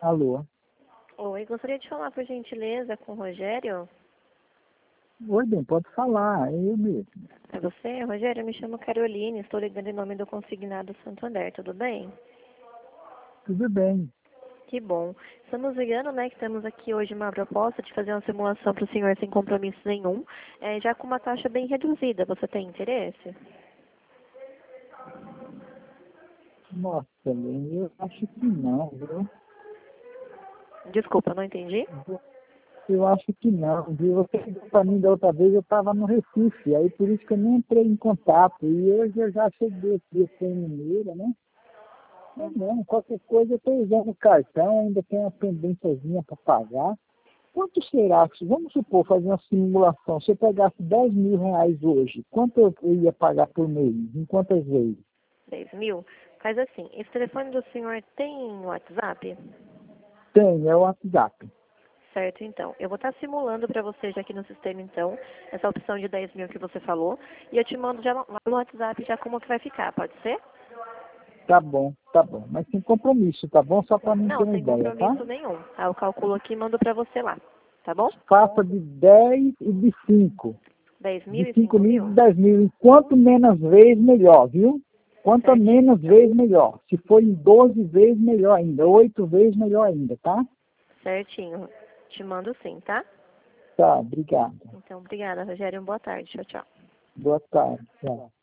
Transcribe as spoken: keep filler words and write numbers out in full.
Alô? Oi, gostaria de falar, por gentileza, com o Rogério. Oi, bem, pode falar, é eu mesmo. É você? Rogério, eu me chamo Caroline, estou ligando em nome do Consignado Santander, tudo bem? Tudo bem. Que bom. Estamos ligando, né, que temos aqui hoje uma proposta de fazer uma simulação para o senhor sem compromisso nenhum, é, já com uma taxa bem reduzida. Você tem interesse? Nossa, bem, eu acho que não, viu? Desculpa, não entendi. Eu acho que não, viu? Você ligou para mim da outra vez, eu estava no Recife, aí por isso que eu nem entrei em contato. E hoje eu já cheguei aqui sem Mineira, né? Mas não, qualquer coisa eu estou usando o cartão, ainda tem uma pendênciazinha para pagar. Quanto será que, vamos supor, fazer uma simulação, se eu pegasse dez mil reais hoje, quanto eu eu ia pagar por mês? Em quantas vezes? Dez mil? Faz assim, esse telefone do senhor tem WhatsApp? Tem, é o WhatsApp. Certo, então. Eu vou estar simulando para você já aqui no sistema, então, essa opção de dez mil que você falou. E eu te mando já lá no WhatsApp já como que vai ficar, pode ser? Tá bom, tá bom. Mas sem compromisso, tá bom? Só para mim ter Não, uma sem ideia, tá? compromisso nenhum. Ah, eu calculo aqui e mando para você lá. Tá bom? Faça de dez e de cinco. Dez De mil e cinco cinco mil e mil? de dez mil. E quanto menos vezes, melhor, viu? Quanto Certinho, menos então. vezes, melhor. Se for em doze vezes, melhor ainda. Oito vezes, melhor ainda, tá? Certinho. Te mando sim, tá? Tá, obrigado. Então, obrigada, Rogério. Boa tarde. Tchau, tchau. Boa tarde. Tchau.